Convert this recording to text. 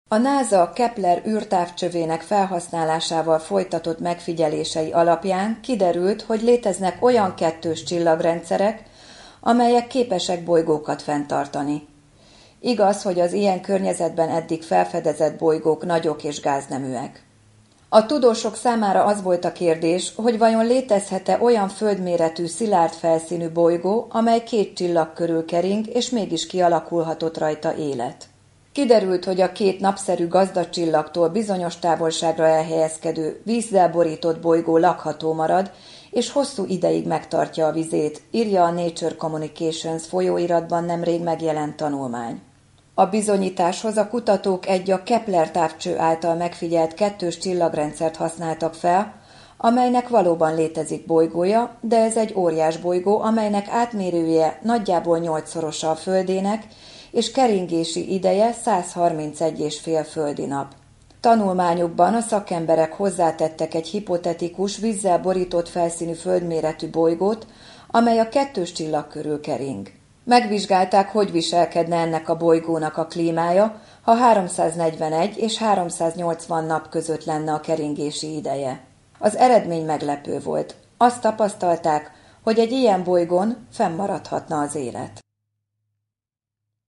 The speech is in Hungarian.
A NASA Kepler űrtávcsövének felhasználásával folytatott megfigyelései alapján kiderült, hogy léteznek olyan kettős csillagrendszerek, amelyek képesek bolygókat fenntartani. Igaz, hogy az ilyen környezetben eddig felfedezett bolygók nagyok és gázneműek. A tudósok számára az volt a kérdés, hogy vajon létezhet-e olyan földméretű, szilárd felszínű bolygó, amely két csillag körül kering, és mégis kialakulhatott rajta élet. Kiderült, hogy a két napszerű gazdacsillagtól bizonyos távolságra elhelyezkedő, vízzel borított bolygó lakható marad, és hosszú ideig megtartja a vizét, írja a Nature Communications folyóiratban nemrég megjelent tanulmány. A bizonyításhoz a kutatók a Kepler távcső által megfigyelt kettős csillagrendszert használtak fel, amelynek valóban létezik bolygója, de ez egy óriásbolygó, amelynek átmérője nagyjából 8-szorosa a Földének, és keringési ideje 131,5 földi nap. Tanulmányukban a szakemberek hozzátettek egy hipotetikus, vízzel borított felszínű földméretű bolygót, amely a kettős csillag körül kering. Megvizsgálták, hogy viselkedne ennek a bolygónak a klímája, ha 341 és 380 nap között lenne a keringési ideje. Az eredmény meglepő volt. Azt tapasztalták, hogy egy ilyen bolygón fennmaradhatna az élet.